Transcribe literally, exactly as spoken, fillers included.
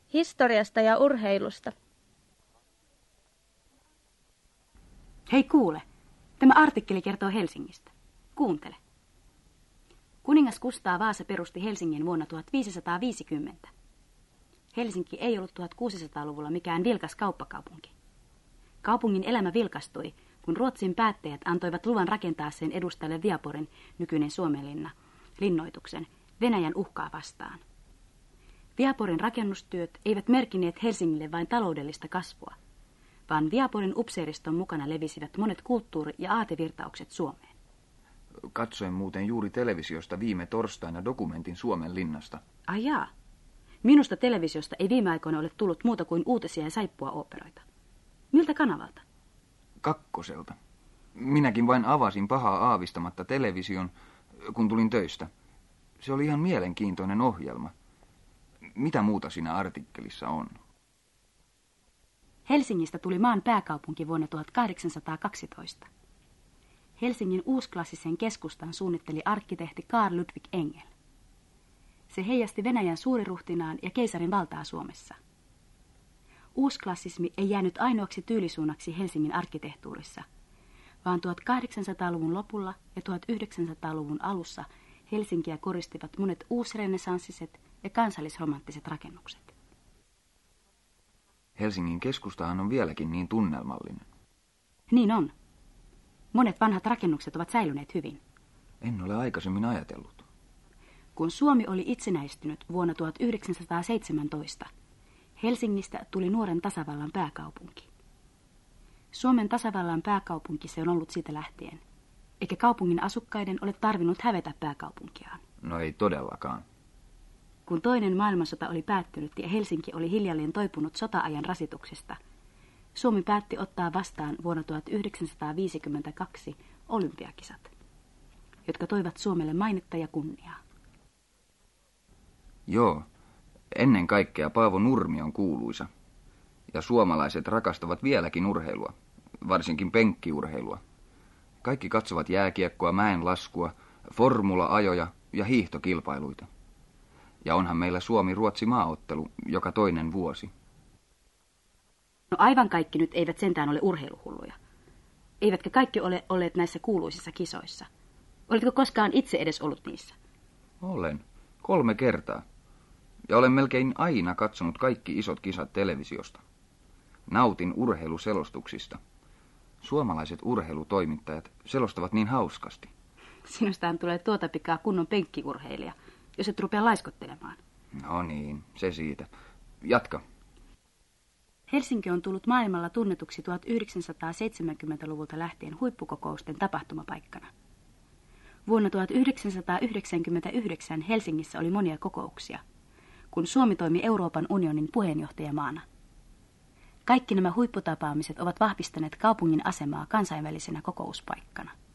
Historiasta ja urheilusta. Hei kuule, tämä artikkeli kertoo Helsingistä. Kuuntele. Kuningas Kustaa Vaasa perusti Helsingin vuonna tuhatviisisataaviisikymmentä. Helsinki ei ollut tuhatkuusisataaluvulla mikään vilkas kauppakaupunki. Kaupungin elämä vilkastui, kun Ruotsin päättäjät antoivat luvan rakentaa sen edustajalle Viaporin, nykyinen Suomenlinna, linnoituksen Venäjän uhkaa vastaan. Viaporin rakennustyöt eivät merkinneet Helsingille vain taloudellista kasvua, vaan Viaporin upseeriston mukana levisivät monet kulttuuri- ja aatevirtaukset Suomeen. Katsoin muuten juuri televisiosta viime torstaina dokumentin Suomenlinnasta. Ai jaa. Minusta televisiosta ei viime aikoina ole tullut muuta kuin uutisia ja saippua-ooperoita. Miltä kanavalta? Kakkoselta. Minäkin vain avasin pahaa aavistamatta television, kun tulin töistä. Se oli ihan mielenkiintoinen ohjelma. Mitä muuta siinä artikkelissa on? Helsingistä tuli maan pääkaupunki vuonna tuhatkahdeksansataakaksitoista. Helsingin uusklassisen keskustan suunnitteli arkkitehti Carl Ludwig Engel. Se heijasti Venäjän suuriruhtinaan ja keisarin valtaa Suomessa. Uusklassismi ei jäänyt ainoaksi tyylisuunnaksi Helsingin arkkitehtuurissa, vaan tuhatkahdeksansataaluvun lopulla ja tuhatyhdeksänsataaluvun alussa Helsinkiä koristivat monet uusrenessanssiset ja kansallisromanttiset rakennukset. Helsingin keskustahan on vieläkin niin tunnelmallinen. Niin on. Monet vanhat rakennukset ovat säilyneet hyvin. En ole aikaisemmin ajatellut. Kun Suomi oli itsenäistynyt vuonna tuhatyhdeksänsataaseitsemäntoista, Helsingistä tuli nuoren tasavallan pääkaupunki. Suomen tasavallan pääkaupunki se on ollut siitä lähtien, eikä kaupungin asukkaiden ole tarvinnut hävetä pääkaupunkiaan. No ei todellakaan. Kun toinen maailmansota oli päättynyt ja Helsinki oli hiljalleen toipunut sota-ajan rasituksesta, Suomi päätti ottaa vastaan vuonna tuhatyhdeksänsataaviisikymmentäkaksi olympiakisat, jotka toivat Suomelle mainetta ja kunniaa. Joo, ennen kaikkea Paavo Nurmi on kuuluisa. Ja suomalaiset rakastavat vieläkin urheilua, varsinkin penkkiurheilua. Kaikki katsovat jääkiekkoa, mäenlaskua, formula-ajoja ja hiihtokilpailuita. Ja onhan meillä Suomi-Ruotsi-maaottelu joka toinen vuosi. No aivan kaikki nyt eivät sentään ole urheiluhulluja. Eivätkä kaikki ole olleet näissä kuuluisissa kisoissa. Oletko koskaan itse edes ollut niissä? Olen. Kolme kertaa. Ja olen melkein aina katsonut kaikki isot kisat televisiosta. Nautin urheiluselostuksista. Suomalaiset urheilutoimittajat selostavat niin hauskasti. Sinustaan tulee tuota pikaa kunnon penkkiurheilija, jos et rupea laiskottelemaan. No niin, se siitä. Jatka. Helsinki on tullut maailmalla tunnetuksi tuhatyhdeksänsataaseitsemänkymmentäluvulta lähtien huippukokousten tapahtumapaikkana. Vuonna tuhatyhdeksänsataayhdeksänkymmentäyhdeksän Helsingissä oli monia kokouksia, kun Suomi toimi Euroopan unionin puheenjohtajamaana. Kaikki nämä huipputapaamiset ovat vahvistaneet kaupungin asemaa kansainvälisenä kokouspaikkana.